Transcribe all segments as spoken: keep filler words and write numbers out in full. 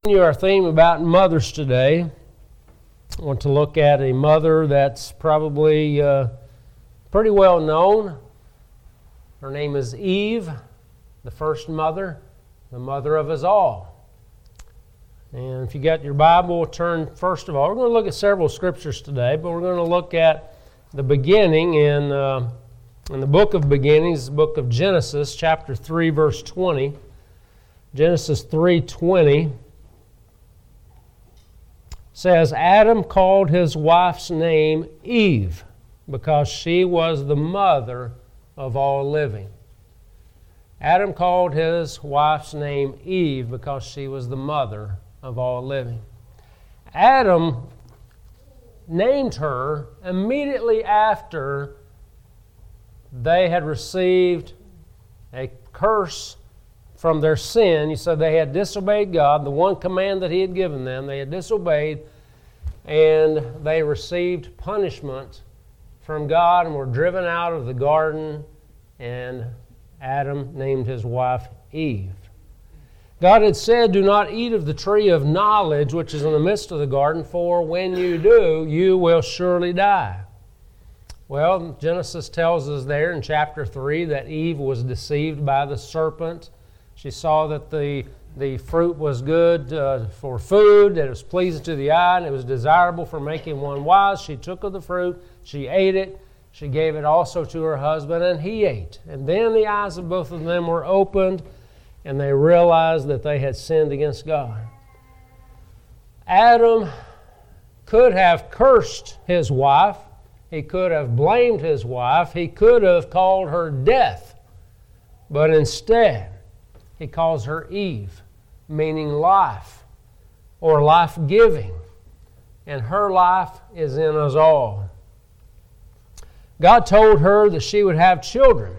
Continue our theme about mothers today. I want to look at a mother that's probably uh, pretty well known. Her name is Eve, the first mother, the mother of us all. And if you got your Bible, turn first of all. We're going to look at several scriptures today, but we're going to look at the beginning in, uh, in the book of beginnings, the book of Genesis, chapter three, verse twenty. Genesis three twenty. Says, Adam called his wife's name Eve because she was the mother of all living. Adam called his wife's name Eve because she was the mother of all living. Adam named her immediately after they had received a curse from their sin. You said they had disobeyed God, the one command that He had given them. They had disobeyed, and they received punishment from God and were driven out of the garden, and Adam named his wife Eve. God had said, do not eat of the tree of knowledge which is in the midst of the garden, for when you do, you will surely die. Well, Genesis tells us there in chapter three that Eve was deceived by the serpent. She saw that the, the fruit was good uh, for food, that it was pleasing to the eye, and it was desirable for making one wise. She took of the fruit, she ate it, she gave it also to her husband, and he ate. And then the eyes of both of them were opened, and they realized that they had sinned against God. Adam could have cursed his wife. He could have blamed his wife. He could have called her death. But instead, he calls her Eve, meaning life or life-giving. And her life is in us all. God told her that she would have children.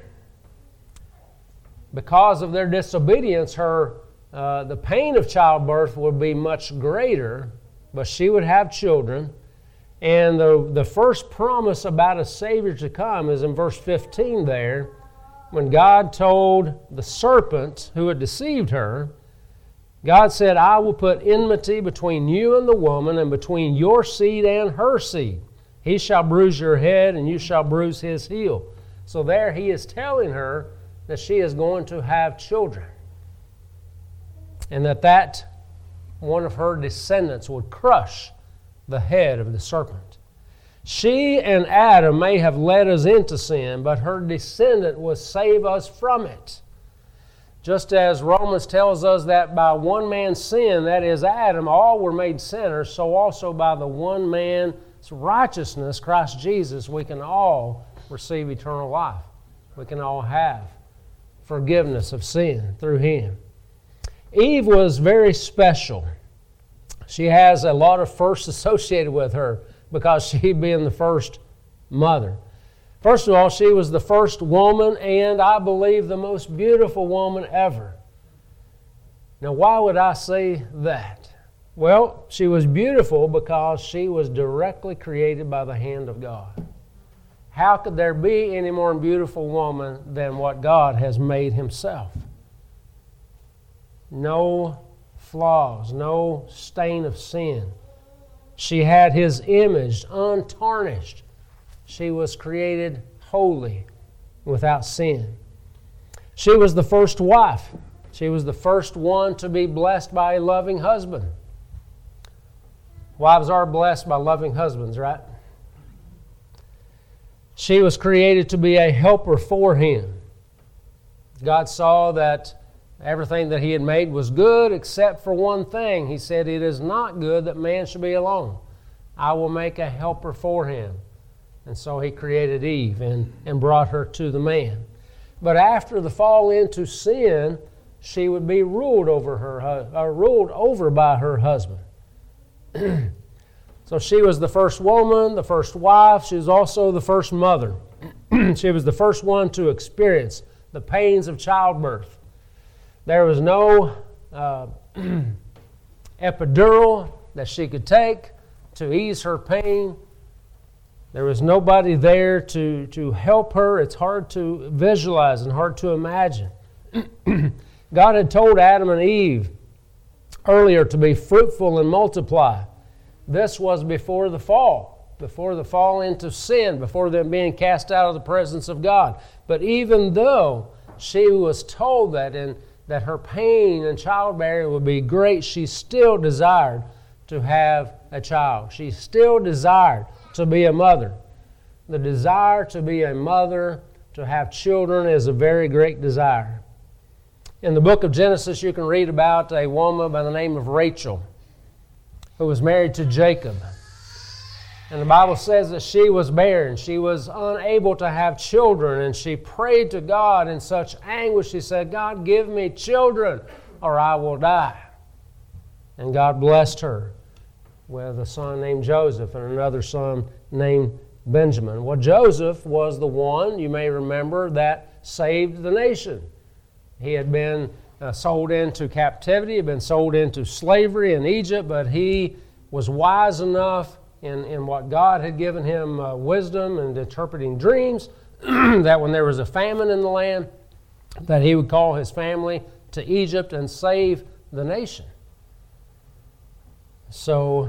Because of their disobedience, her uh, the pain of childbirth would be much greater, but she would have children. And the, the first promise about a Savior to come is in verse fifteen there, when God told the serpent who had deceived her, God said, I will put enmity between you and the woman, and between your seed and her seed. He shall bruise your head, and you shall bruise his heel. So there he is telling her that she is going to have children, and that that one of her descendants would crush the head of the serpent. She and Adam may have led us into sin, but her descendant will save us from it. Just as Romans tells us that by one man's sin, that is Adam, all were made sinners, so also by the one man's righteousness, Christ Jesus, we can all receive eternal life. We can all have forgiveness of sin through Him. Eve was very special. She has a lot of firsts associated with her, because she being the first mother. First of all, she was the first woman, and I believe the most beautiful woman ever. Now, why would I say that? Well, she was beautiful because she was directly created by the hand of God. How could there be any more beautiful woman than what God has made Himself? No flaws, no stain of sin. She had His image untarnished. She was created holy, without sin. She was the first wife. She was the first one to be blessed by a loving husband. Wives are blessed by loving husbands, right? She was created to be a helper for Him. God saw that everything that He had made was good except for one thing. He said, it is not good that man should be alone. I will make a helper for him. And so He created Eve and, and brought her to the man. But after the fall into sin, she would be ruled over her, uh, ruled over by her husband. So she was the first woman, the first wife. She was also the first mother. She was the first one to experience the pains of childbirth. There was no uh, epidural that she could take to ease her pain. There was nobody there to, to help her. It's hard to visualize and hard to imagine. God had told Adam and Eve earlier to be fruitful and multiply. This was before the fall, before the fall into sin, before them being cast out of the presence of God. But even though she was told that and that her pain and childbearing would be great, she still desired to have a child. She still desired to be a mother. The desire to be a mother, to have children, is a very great desire. In the book of Genesis, you can read about a woman by the name of Rachel, who was married to Jacob. And the Bible says that she was barren. She was unable to have children, and she prayed to God in such anguish. She said, God, give me children or I will die. And God blessed her with a son named Joseph and another son named Benjamin. Well, Joseph was the one, you may remember, that saved the nation. He had been uh, sold into captivity, had been sold into slavery in Egypt, but he was wise enough in, in what God had given him uh, wisdom and interpreting dreams, that when there was a famine in the land, that he would call his family to Egypt and save the nation. So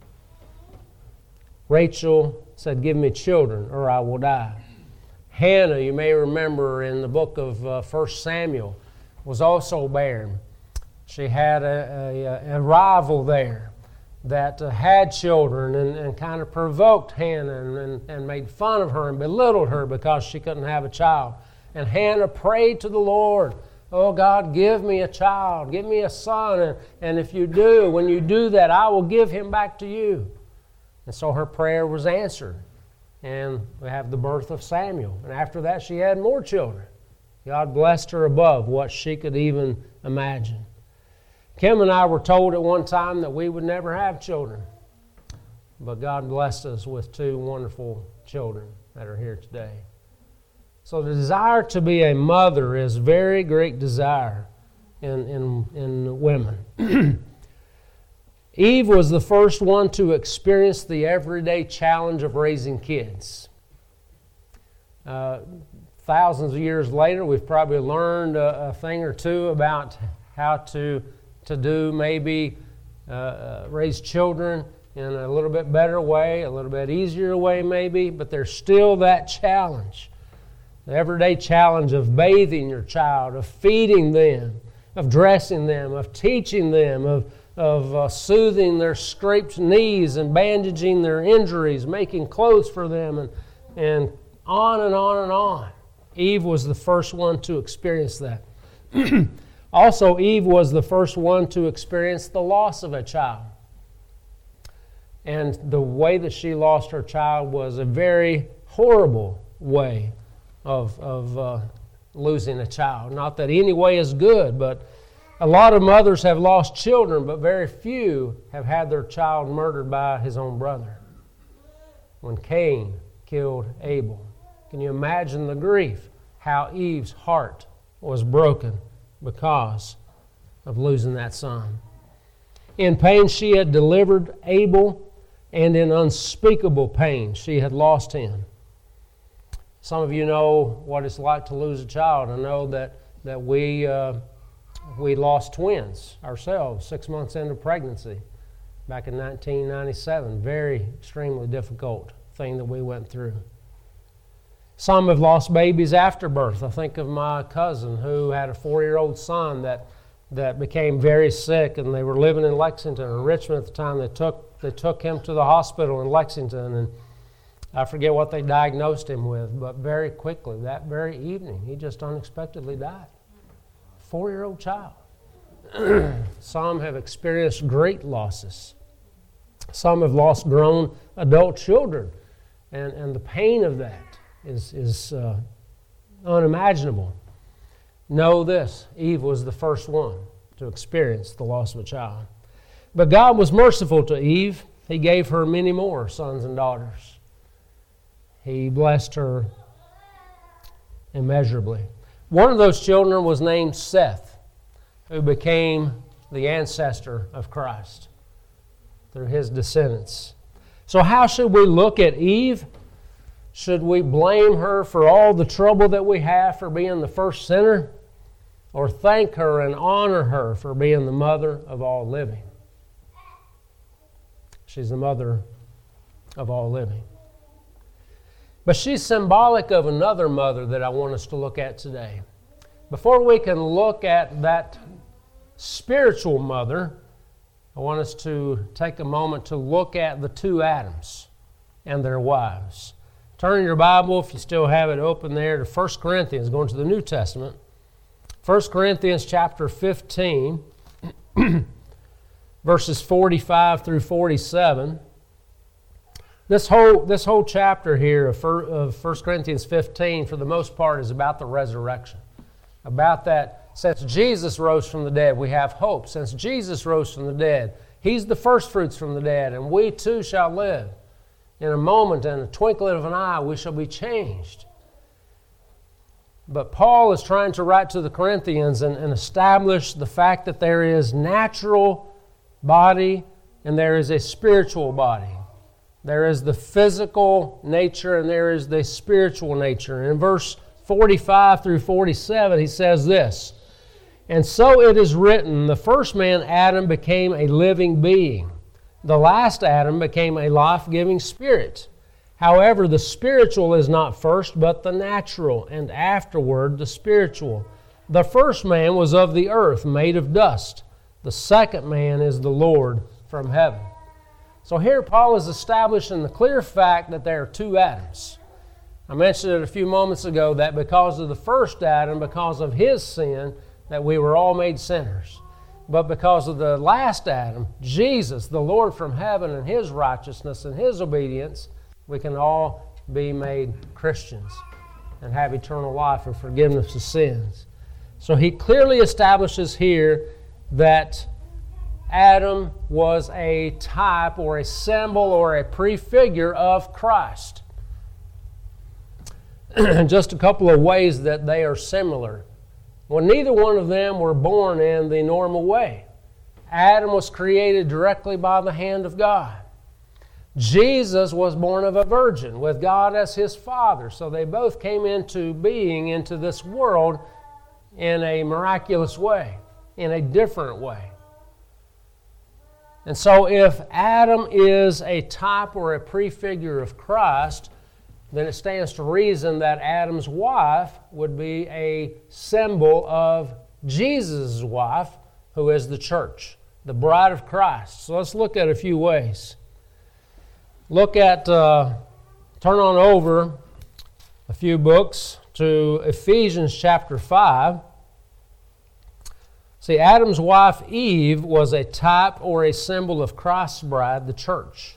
Rachel said, give me children or I will die. Hannah, you may remember in the book of uh, First Samuel, was also barren. She had a, a, a rival there that uh, had children and, and kind of provoked Hannah and, and, and made fun of her and belittled her because she couldn't have a child. And Hannah prayed to the Lord, oh God, give me a child, give me a son, and, and if you do, when you do that, I will give him back to you. And so her prayer was answered. And we have the birth of Samuel. And after that, she had more children. God blessed her above what she could even imagine. Kim and I were told at one time that we would never have children. But God blessed us with two wonderful children that are here today. So the desire to be a mother is a very great desire in, in, in women. Eve was the first one to experience the everyday challenge of raising kids. Uh, thousands of years later, we've probably learned a, a thing or two about how to, to do maybe uh, uh, raise children in a little bit better way, a little bit easier way maybe, but there's still that challenge. The everyday challenge of bathing your child, of feeding them, of dressing them, of teaching them, of of uh, soothing their scraped knees and bandaging their injuries, making clothes for them, and, and on and on and on. Eve was the first one to experience that. Also, Eve was the first one to experience the loss of a child. And the way that she lost her child was a very horrible way of, of uh, losing a child. Not that any way is good, but a lot of mothers have lost children, but very few have had their child murdered by his own brother. When Cain killed Abel, can you imagine the grief? How Eve's heart was broken because of losing that son. In pain she had delivered Abel, and in unspeakable pain she had lost him. Some of you know what it's like to lose a child. I know that, that we... Uh, We lost twins ourselves six months into pregnancy back in nineteen ninety-seven. Very extremely difficult thing that we went through. Some have lost babies after birth. I think of my cousin who had a four-year-old son that, that became very sick, and they were living in Lexington or Richmond at the time. They took, they took him to the hospital in Lexington, and I forget what they diagnosed him with, but very quickly, that very evening, he just unexpectedly died. Four-year-old child. Some have experienced great losses. Some have lost grown adult children, and, and the pain of that is, is uh, unimaginable. Know this, Eve was the first one to experience the loss of a child. But God was merciful to Eve. He gave her many more sons and daughters. He blessed her immeasurably. One of those children was named Seth, who became the ancestor of Christ through his descendants. So how should we look at Eve? Should we blame her for all the trouble that we have for being the first sinner? or thank her and honor her for being the mother of all living. She's the mother of all living. But she's symbolic of another mother that I want us to look at today. Before we can look at that spiritual mother, I want us to take a moment to look at the two Adams and their wives. Turn in your Bible, if you still have it open there, to First Corinthians, going to the New Testament. First Corinthians chapter fifteen, verses forty-five through forty-seven. This whole, this whole chapter here of First Corinthians fifteen, for the most part, is about the resurrection. About that, since Jesus rose from the dead, we have hope. Since Jesus rose from the dead, He's the first fruits from the dead, and we too shall live. In a moment, in a twinkling of an eye, we shall be changed. But Paul is trying to write to the Corinthians and, and establish the fact that there is natural body and there is a spiritual body. There is the physical nature and there is the spiritual nature. In verse forty-five through forty-seven, he says this, "And so it is written, the first man, Adam, became a living being. The last Adam became a life-giving spirit. However, the spiritual is not first, but the natural, and afterward the spiritual. The first man was of the earth, made of dust. The second man is the Lord from heaven." So here Paul is establishing the clear fact that there are two Adams. I mentioned it a few moments ago that because of the first Adam, because of his sin, that we were all made sinners. But because of the last Adam, Jesus, the Lord from heaven, and His righteousness and His obedience, we can all be made Christians and have eternal life and forgiveness of sins. So he clearly establishes here that Adam was a type or a symbol or a prefigure of Christ. Just a couple of ways that they are similar. Well, neither one of them were born in the normal way. Adam was created directly by the hand of God. Jesus was born of a virgin with God as his father. So they both came into being into this world in a miraculous way, in a different way. And so if Adam is a type or a prefigure of Christ, then it stands to reason that Adam's wife would be a symbol of Jesus' wife, who is the church, the bride of Christ. So let's look at a few ways. Look at, uh, turn on over a few books to Ephesians chapter five. See, Adam's wife Eve was a type or a symbol of Christ's bride, the church.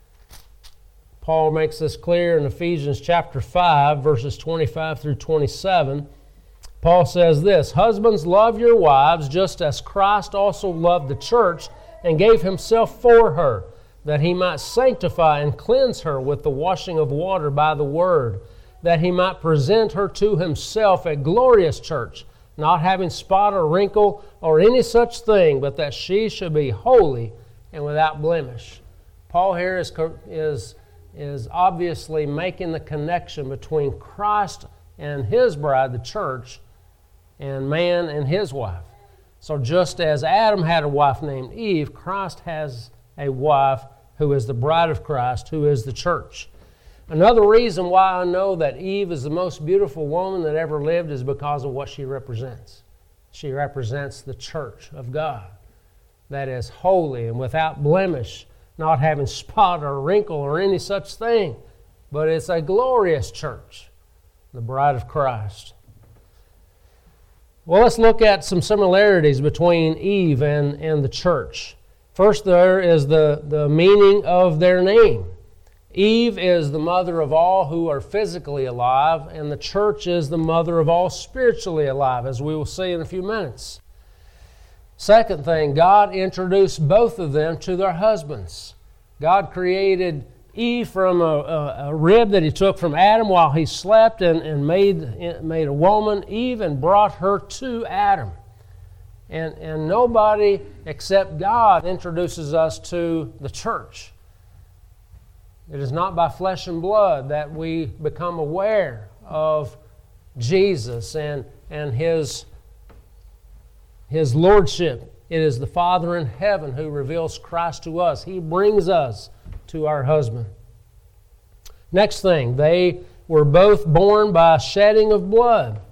Paul makes this clear in Ephesians chapter five, verses twenty-five through twenty-seven. Paul says this, "Husbands, love your wives, just as Christ also loved the church and gave himself for her, that he might sanctify and cleanse her with the washing of water by the word, that he might present her to himself a glorious church, not having spot or wrinkle or any such thing, but that she should be holy and without blemish." Paul here is, is, is obviously making the connection between Christ and his bride, the church, and man and his wife. So just as Adam had a wife named Eve, Christ has a wife who is the bride of Christ, who is the church. Another reason why I know that Eve is the most beautiful woman that ever lived is because of what she represents. She represents the church of God that is holy and without blemish, not having spot or wrinkle or any such thing, but it's a glorious church, the bride of Christ. Well, let's look at some similarities between Eve and, and the church. First, there is the, the meaning of their name. Eve is the mother of all who are physically alive, and the church is the mother of all spiritually alive, as we will see in a few minutes. Second thing, God introduced both of them to their husbands. God created Eve from a, a, a rib that he took from Adam while he slept and, and made, made a woman, Eve, and brought her to Adam. And, and nobody except God introduces us to the church. It is not by flesh and blood that we become aware of Jesus and, and His His lordship. It is the Father in heaven who reveals Christ to us. He brings us to our husband. Next thing, they were both born by shedding of blood.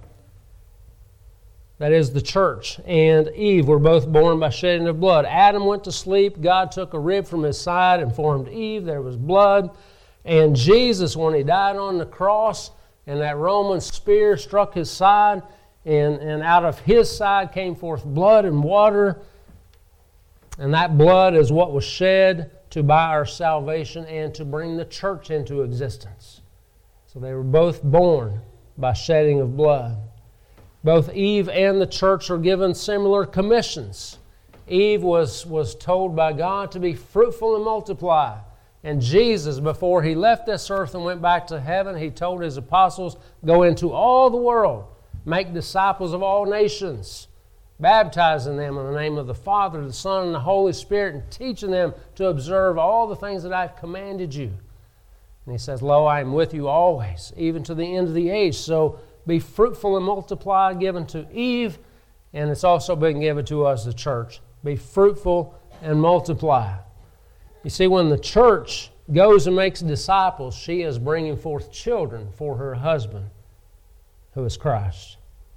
That is the church and Eve were both born by shedding of blood. Adam went to sleep. God took a rib from his side and formed Eve. There was blood. And Jesus, when he died on the cross, and that Roman spear struck his side, and, and out of his side came forth blood and water. And that blood is what was shed to buy our salvation and to bring the church into existence. So they were both born by shedding of blood. Both Eve and the church are given similar commissions. Eve was, was told by God to be fruitful and multiply. And Jesus, before he left this earth and went back to heaven, he told his apostles, go into all the world, make disciples of all nations, baptizing them in the name of the Father, the Son, and the Holy Spirit, and teaching them to observe all the things that I've commanded you. And he says, lo, I am with you always, even to the end of the age. So be fruitful and multiply, given to Eve, and it's also been given to us, the church. Be fruitful and multiply. You see, when the church goes and makes disciples, she is bringing forth children for her husband, who is Christ.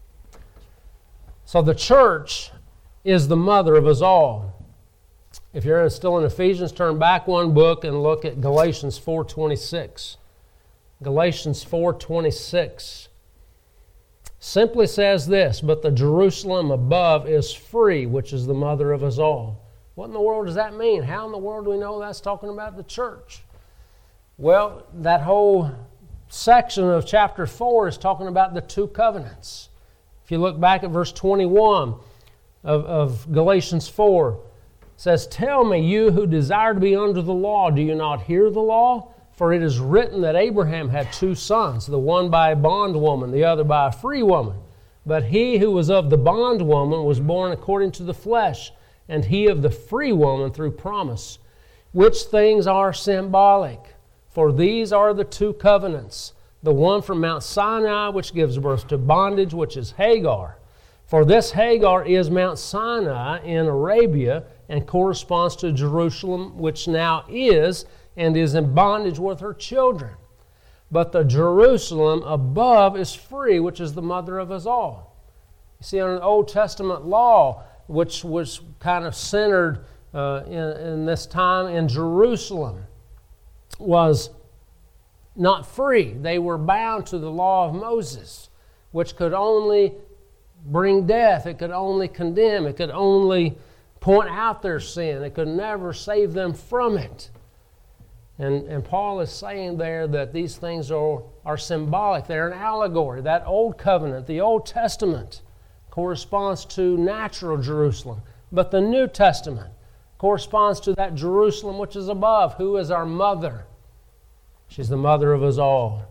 So the church is the mother of us all. If you're still in Ephesians, turn back one book and look at Galatians four twenty-six. Galatians four twenty-six simply says this, but the Jerusalem above is free, which is the mother of us all. What in the world does that mean? How in the world do we know that's talking about the church? Well, that whole section of chapter four is talking about the two covenants. If you look back at verse twenty-one of, of Galatians four, it says, tell me, you who desire to be under the law, do you not hear the law? For it is written that Abraham had two sons, the one by a bondwoman, the other by a free woman. But he who was of the bondwoman was born according to the flesh, and he of the free woman through promise. Which things are symbolic? For these are the two covenants. The one from Mount Sinai, which gives birth to bondage, which is Hagar. For this Hagar is Mount Sinai in Arabia and corresponds to Jerusalem, which now is and is in bondage with her children. But the Jerusalem above is free, which is the mother of us all. You see, under the Old Testament law, which was kind of centered uh, in, in this time in Jerusalem, was not free. They were bound to the law of Moses, which could only bring death. It could only condemn. It could only point out their sin. It could never save them from it. And, and Paul is saying there that these things are, are symbolic. They're an allegory. That old covenant, the Old Testament, corresponds to natural Jerusalem. But the New Testament corresponds to that Jerusalem which is above, who is our mother. She's the mother of us all.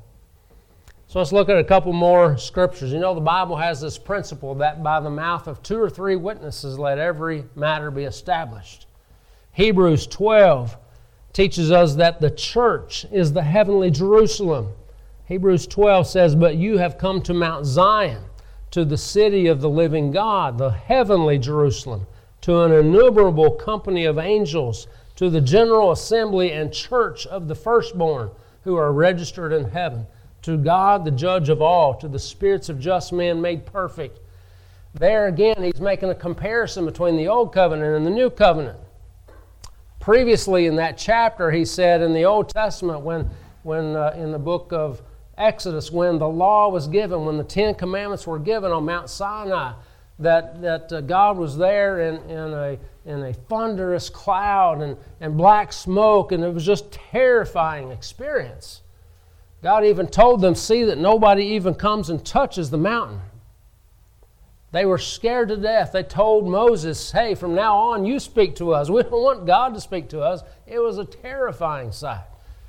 So let's look at a couple more scriptures. You know, the Bible has this principle that by the mouth of two or three witnesses let every matter be established. Hebrews twelve teaches us that the church is the heavenly Jerusalem. Hebrews twelve says, but you have come to Mount Zion, to the city of the living God, the heavenly Jerusalem, to an innumerable company of angels, to the general assembly and church of the firstborn who are registered in heaven, to God, the judge of all, to the spirits of just men made perfect. There again, he's making a comparison between the old covenant and the new covenant. Previously in that chapter, he said in the Old Testament, when, when uh, in the book of Exodus, when the law was given, when the Ten Commandments were given on Mount Sinai, that, that uh, God was there in, in, a, in a thunderous cloud and, and black smoke, and it was just a terrifying experience. God even told them, see that nobody even comes and touches the mountain. They were scared to death. They told Moses, hey, from now on you speak to us. We don't want God to speak to us. It was a terrifying sight.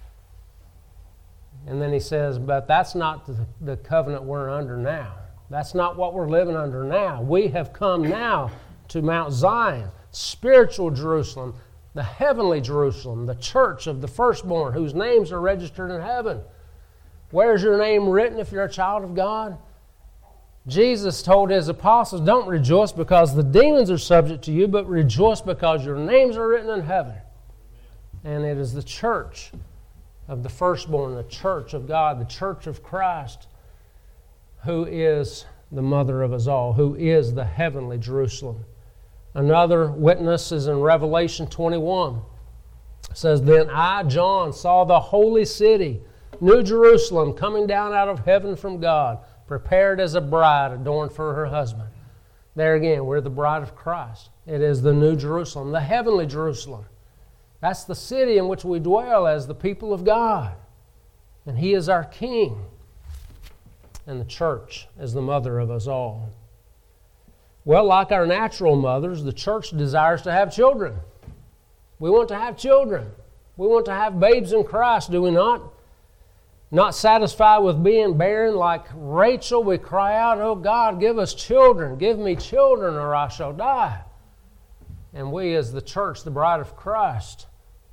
And then he says, but that's not the, the covenant we're under now. That's not what we're living under now. We have come now to Mount Zion, spiritual Jerusalem, the heavenly Jerusalem, the church of the firstborn, whose names are registered in heaven. Where's your name written if you're a child of God? Jesus told his apostles, don't rejoice because the demons are subject to you, but rejoice because your names are written in heaven. And it is the church of the firstborn, the church of God, the church of Christ, who is the mother of us all, who is the heavenly Jerusalem. Another witness is in Revelation twenty-one. It says, then I, John, saw the holy city, New Jerusalem, coming down out of heaven from God, prepared as a bride adorned for her husband. There again, we're the bride of Christ. It is the New Jerusalem, the heavenly Jerusalem. That's the city in which we dwell as the people of God. And He is our King. And the church is the mother of us all. Well, like our natural mothers, the church desires to have children. We want to have children. We want to have babes in Christ, do we not? Not satisfied with being barren like Rachel, we cry out, oh God, give us children. Give me children or I shall die. And we as the church, the bride of Christ,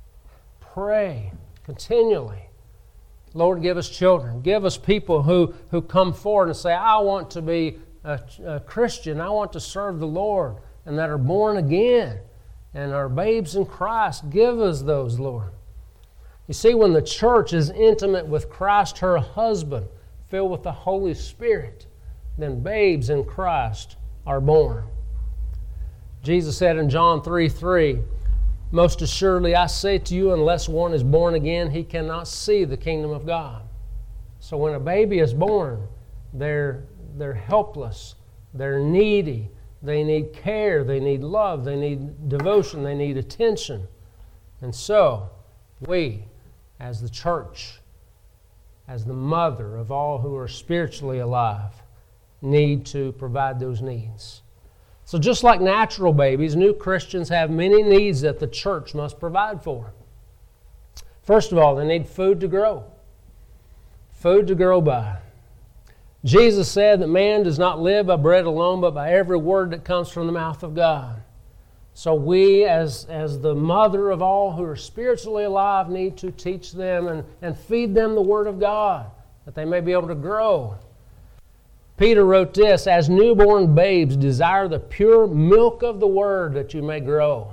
pray continually. Lord, give us children. Give us people who, who come forward and say, I want to be a, a Christian. I want to serve the Lord, and that are born again and are babes in Christ. Give us those, Lord. You see, when the church is intimate with Christ, her husband, filled with the Holy Spirit, then babes in Christ are born. Jesus said in John three three, most assuredly I say to you, unless one is born again, he cannot see the kingdom of God. So when a baby is born, they're, they're helpless, they're needy, they need care, they need love, they need devotion, they need attention. And so, we, as the church, as the mother of all who are spiritually alive, need to provide those needs. So just like natural babies, new Christians have many needs that the church must provide for. First of all, they need food to grow. Food to grow by. Jesus said that man does not live by bread alone, but by every word that comes from the mouth of God. So we, as, as the mother of all who are spiritually alive, need to teach them and, and feed them the Word of God, that they may be able to grow. Peter wrote this, as newborn babes, desire the pure milk of the Word that you may grow.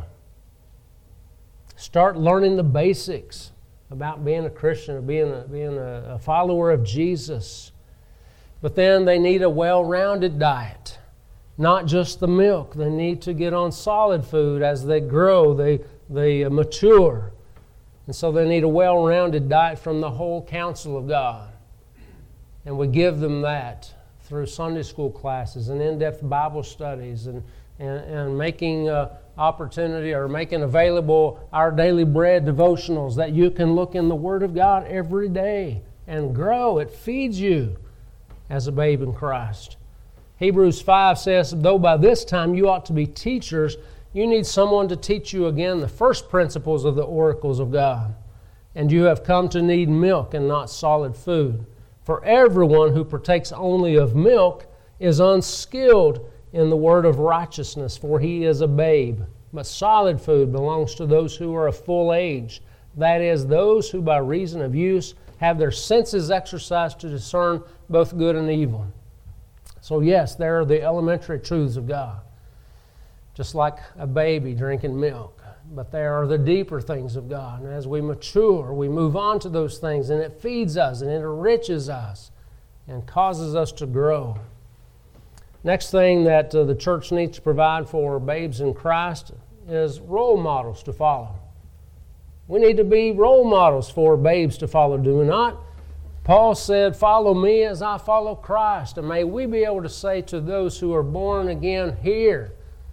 Start learning the basics about being a Christian, or being a, being a, a follower of Jesus. But then they need a well-rounded diet. Not just the milk. They need to get on solid food as they grow, they, they mature. And so they need a well-rounded diet from the whole counsel of God. And we give them that through Sunday school classes and in-depth Bible studies and, and, and making uh, opportunity or making available our daily bread devotionals that you can look in the Word of God every day and grow. It feeds you as a babe in Christ. Hebrews five says, though by this time you ought to be teachers, you need someone to teach you again the first principles of the oracles of God. And you have come to need milk and not solid food. For everyone who partakes only of milk is unskilled in the word of righteousness, for he is a babe. But solid food belongs to those who are of full age, that is, those who by reason of use have their senses exercised to discern both good and evil. So yes, there are the elementary truths of God, just like a baby drinking milk. But there are the deeper things of God. And as we mature, we move on to those things, and it feeds us, and it enriches us, and causes us to grow. Next thing that uh, the church needs to provide for babes in Christ is role models to follow. We need to be role models for babes to follow, do we not? Paul said, follow me as I follow Christ. And may we be able to say to those who are born again here,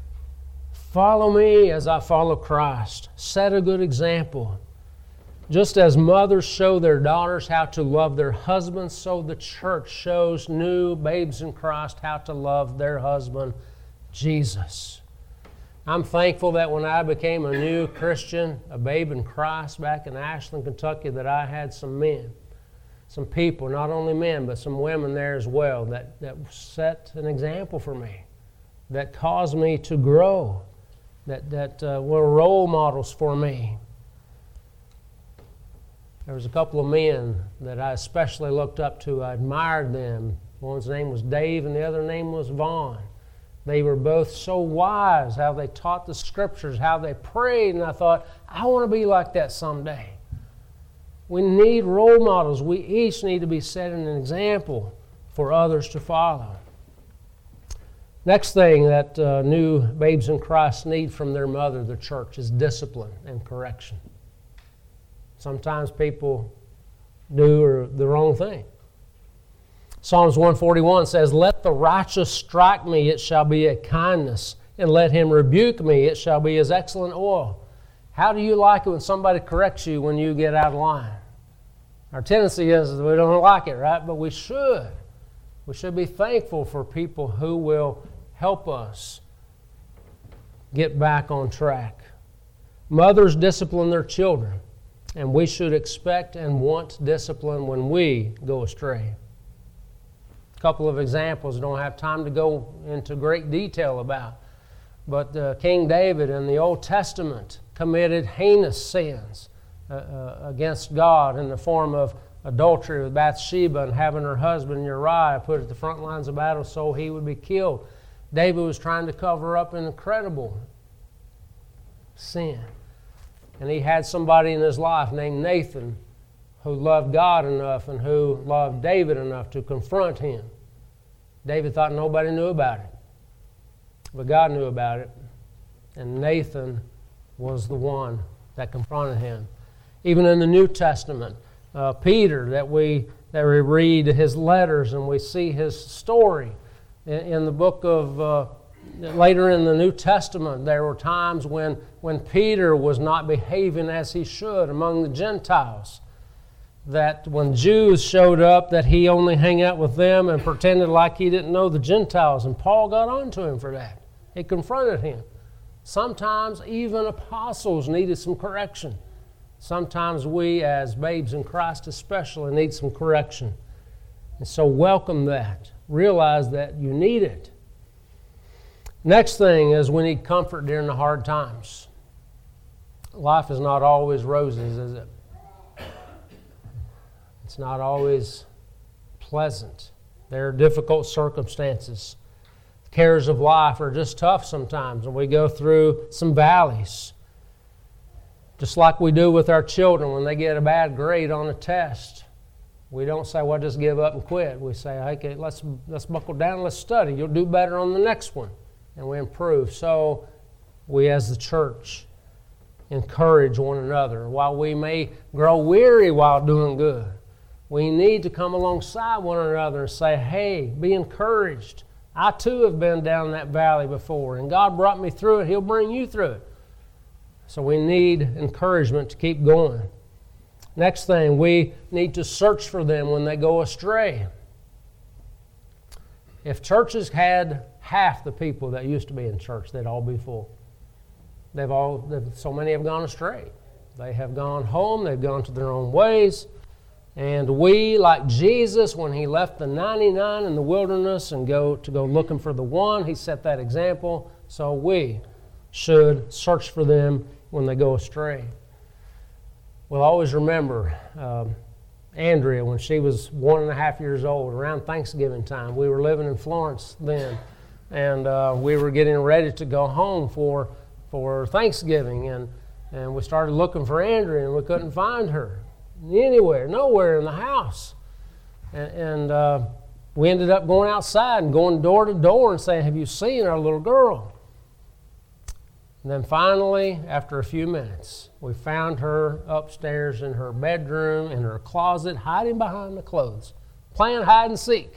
follow me as I follow Christ. Set a good example. Just as mothers show their daughters how to love their husbands, so the church shows new babes in Christ how to love their husband, Jesus. I'm thankful that when I became a new Christian, a babe in Christ back in Ashland, Kentucky, that I had some men, some people, not only men, but some women there as well, that, that set an example for me, that caused me to grow, that, that uh, were role models for me. There was a couple of men that I especially looked up to. I admired them One's name was Dave and the other name was Vaughn. They were both so wise, how they taught the Scriptures, how they prayed, and I thought, I want to be like that someday. We need role models. We each need to be setting an example for others to follow. Next thing that uh, new babes in Christ need from their mother, the church, is discipline and correction. Sometimes people do the wrong thing. Psalms one forty-one says, "Let the righteous strike me, it shall be a kindness, and let him rebuke me, it shall be his excellent oil." How do you like it when somebody corrects you when you get out of line? Our tendency is we don't like it, right? But we should. We should be thankful for people who will help us get back on track. Mothers discipline their children, and we should expect and want discipline when we go astray. A couple of examples I don't have time to go into great detail about, but uh, King David in the Old Testament committed heinous sins uh, uh, against God in the form of adultery with Bathsheba and having her husband Uriah put at the front lines of battle so he would be killed. David was trying to cover up an incredible sin. And he had somebody in his life named Nathan who loved God enough and who loved David enough to confront him. David thought nobody knew about it, but God knew about it. And Nathan was the one that confronted him. Even in the New Testament, uh, Peter, that we that we read his letters and we see his story in, in the book of uh, later in the New Testament. There were times when when Peter was not behaving as he should among the Gentiles. That when Jews showed up, that he only hung out with them and pretended like he didn't know the Gentiles. And Paul got on to him for that. He confronted him. Sometimes even apostles needed some correction. Sometimes we, as babes in Christ especially, need some correction. And so welcome that. Realize that you need it. Next thing is we need comfort during the hard times. Life is not always roses, is it? It's not always pleasant. There are difficult circumstances. The cares of life are just tough sometimes, and we go through some valleys. Just like we do with our children when they get a bad grade on a test. We don't say, well, just give up and quit. We say, okay, let's, let's buckle down, let's study. You'll do better on the next one. And we improve. So we as the church encourage one another. While we may grow weary while doing good, we need to come alongside one another and say, hey, be encouraged. I too have been down that valley before, and God brought me through it. He'll bring you through it. So we need encouragement to keep going. Next thing, we need to search for them when they go astray. If churches had half the people that used to be in church, they'd all be full. They've all, they've, so many have gone astray. They have gone home, they've gone to their own ways. And we, like Jesus, when he left the ninety-nine in the wilderness and go to go looking for the one, he set that example. So we should search for them when they go astray. We'll always remember um, Andrea when she was one and a half years old, around Thanksgiving time. We were living in Florence then, and uh, we were getting ready to go home for for Thanksgiving, and, and we started looking for Andrea, and we couldn't find her anywhere, nowhere in the house. And, and uh, we ended up going outside and going door to door and saying, have you seen our little girl? And then finally, after a few minutes, we found her upstairs in her bedroom, in her closet, hiding behind the clothes, playing hide and seek.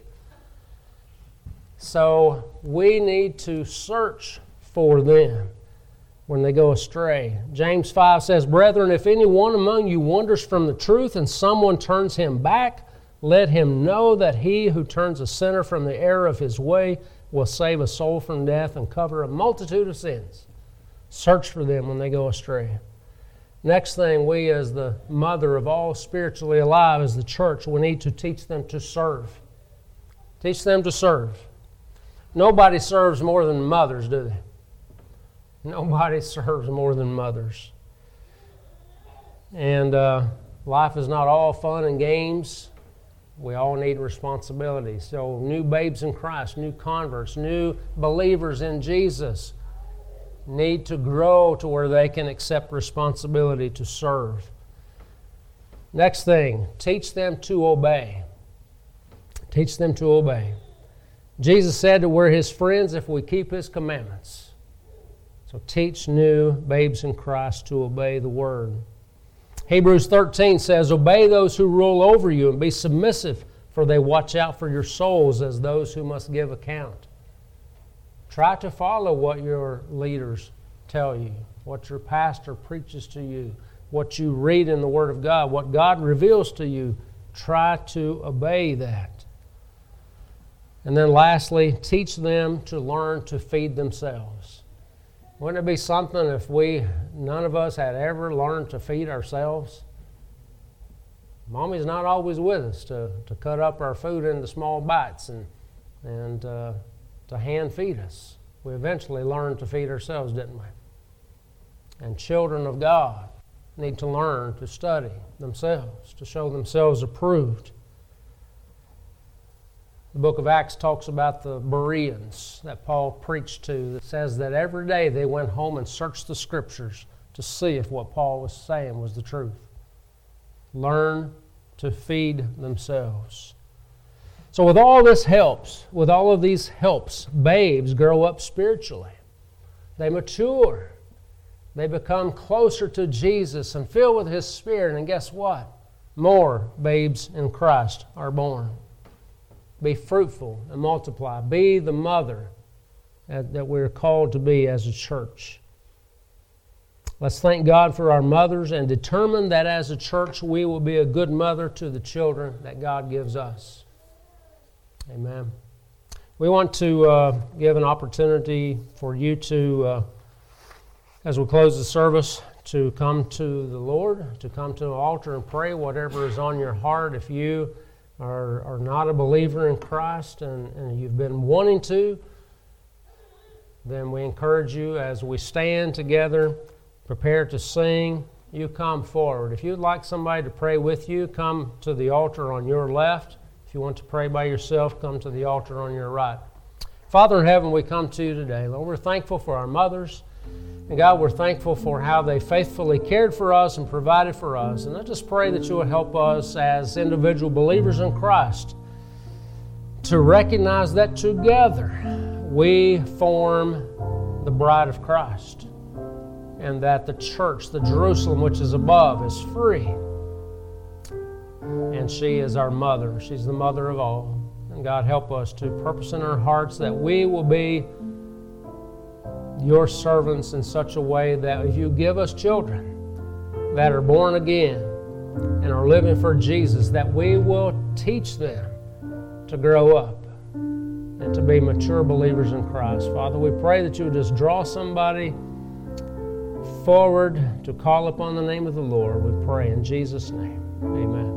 So we need to search for them when they go astray. James five says, brethren, if any one among you wanders from the truth and someone turns him back, let him know that he who turns a sinner from the error of his way will save a soul from death and cover a multitude of sins. Search for them when they go astray. Next thing, we as the mother of all spiritually alive as the church, we need to teach them to serve. Teach them to serve. Nobody serves more than mothers, do they? Nobody serves more than mothers. And uh, life is not all fun and games. We all need responsibility. So new babes in Christ, new converts, new believers in Jesus need to grow to where they can accept responsibility to serve. Next thing, teach them to obey. Teach them to obey. Jesus said that we're His friends if we keep His commandments. So teach new babes in Christ to obey the Word. Hebrews thirteen says, obey those who rule over you and be submissive, for they watch out for your souls as those who must give account. Try to follow what your leaders tell you, what your pastor preaches to you, what you read in the Word of God, what God reveals to you. Try to obey that. And then lastly, teach them to learn to feed themselves. Wouldn't it be something if we, none of us had ever learned to feed ourselves? Mommy's not always with us to, to cut up our food into small bites and, and uh, to hand feed us. We eventually learned to feed ourselves, didn't we? And children of God need to learn to study themselves, to show themselves approved. The book of Acts talks about the Bereans that Paul preached to. That says that every day they went home and searched the Scriptures to see if what Paul was saying was the truth. Learn to feed themselves. So with all this helps, with all of these helps, babes grow up spiritually. They mature. They become closer to Jesus and filled with His Spirit. And guess what? More babes in Christ are born. Be fruitful and multiply. Be the mother that, that we're called to be as a church. Let's thank God for our mothers and determine that as a church we will be a good mother to the children that God gives us. Amen. We want to uh, give an opportunity for you to, uh, as we close the service, to come to the Lord, to come to the altar and pray whatever is on your heart. If you Are, are not a believer in Christ and, and you've been wanting to, then we encourage you as we stand together, prepare to sing, you come forward. If you'd like somebody to pray with you, come to the altar on your left. If you want to pray by yourself, come to the altar on your right. Father in heaven, we come to you today. Lord, we're thankful for our mothers. And God, we're thankful for how they faithfully cared for us and provided for us. And I just pray that you would help us as individual believers in Christ to recognize that together we form the bride of Christ, and that the church, the Jerusalem which is above, is free. And she is our mother. She's the mother of all. And God, help us to purpose in our hearts that we will be your servants in such a way that if you give us children that are born again and are living for Jesus, that we will teach them to grow up and to be mature believers in Christ. Father, we pray that you would just draw somebody forward to call upon the name of the Lord. We pray in Jesus' name. Amen.